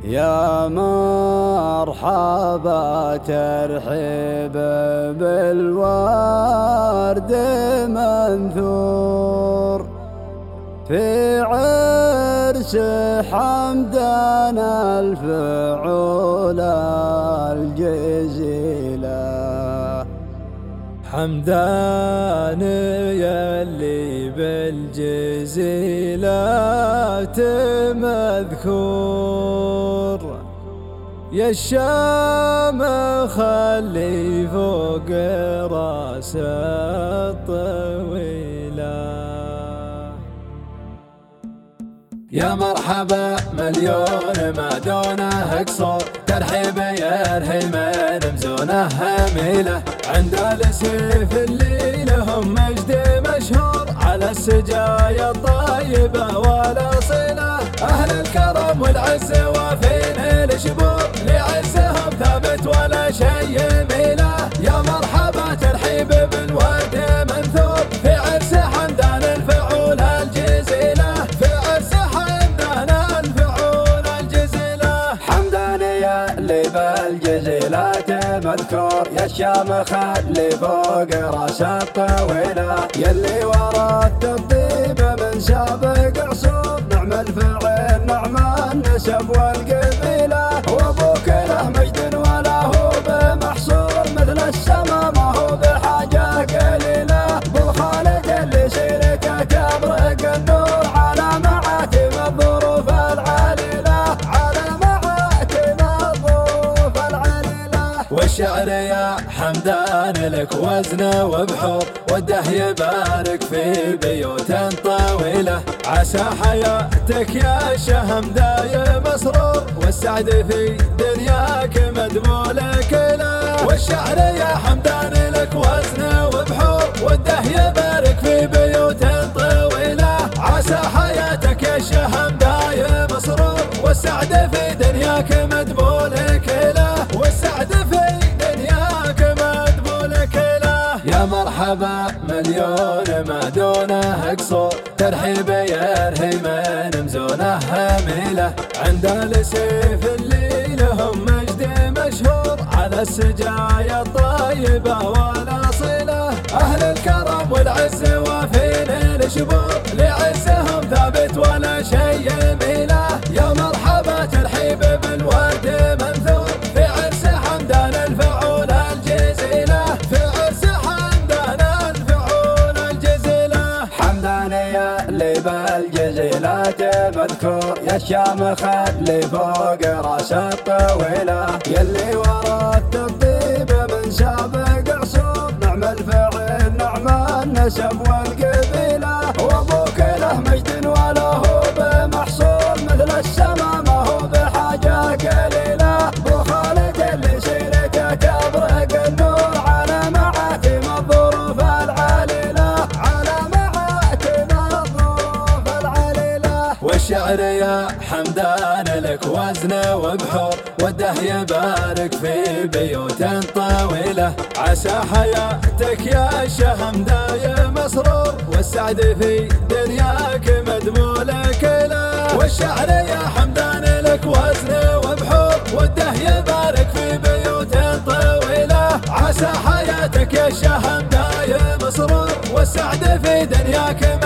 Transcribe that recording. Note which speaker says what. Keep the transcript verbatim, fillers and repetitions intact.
Speaker 1: يا مرحبا ترحيب بالورد منثور في عرس حمدان الفعول الجزيلة. حمدان يلي بالجزيلة مذكور، يا الشامخ اللي فوق راس الطويلة. يا مرحبا مليون ما دونه قصور، ترحيب يرهي من مزونه هميله. عند السيف اللي لهم مجد مشهور، على السجايا الطيبة والاصيله. اهل الكرم والعز وافين الشبور، لعزهم ثابت ولا شيء يميله. يا مرحبا ترحيب بالورد منثور، في عرس حمدان الفعول الجزيله. في عرس حمدان الفعول الجزيله. حمدان يلي بالجزيلات مذكور، يا الشامخ اللي فوق راس الطويله. يلي ورثت الطيب من سابق عصور، نعم الفعل نعم النسب والقبيله. وابوك له مجد ولا هو بمحصور، مثل السما ما هو بحاجه قليله. بالخالد اللي سيرك تبرق النور، على معاتم الظروف العليله. على معاتم الظروف العليله. والشعر يا حمدان لك وزن وبحور، وده يبارك في بيوت طويله. عسى حياتك يا شهم دايم مسرور، والسعد في دنياك مدمول كله. والشعر يا حمدان لك وزن وبحور، وده يبارك في بيوت طويله. عسى حياتك يا شهم دايم مسرور، والسعد في دنياك مدمول كله. والسعد في دنياك مدمول كله. يا مرحبا مليون ما دونه قصور، ترحيب يرهي من مزونه هميله. عند السيف اللي لهم مجد مشهور، على السجايا الطيبة والاصيله. اهل الكرم والعز وافين الشبور، لعزهم ثابت ولا شيء يميله. يا مرحبا ترحيب بالورد منثور، في عرس حمدان الفعول الجزيله. في عرس حمدان الفعول الجزيله. حمدان يلي بالجزيلات مذكور، يا الشامخ اللي فوق راس الطويله. يلي ورثت الطيب من سابق عصور، نعم الفعل نعم النسب والقبيله. وابوك له مجد ولا هو بمحصور، مثل السما ما هو بحاجه قليله. بالخالد اللي سيرك تبرق النور، على معاتم الظروف العليله. على معاتم الظروف العليله. والشعر يا حمدان لك وزن وبحور، وده يبارك في بيوت طويله. عسى حياتك يا شهم دايم مسرور، والسعد في دنياك مدمول كله. والشعر يا حمدان لك وزن وبحور، وده يبارك في بيوت طويله. عسى حياتك يا شهم دايم مسرور، والسعد في دنياك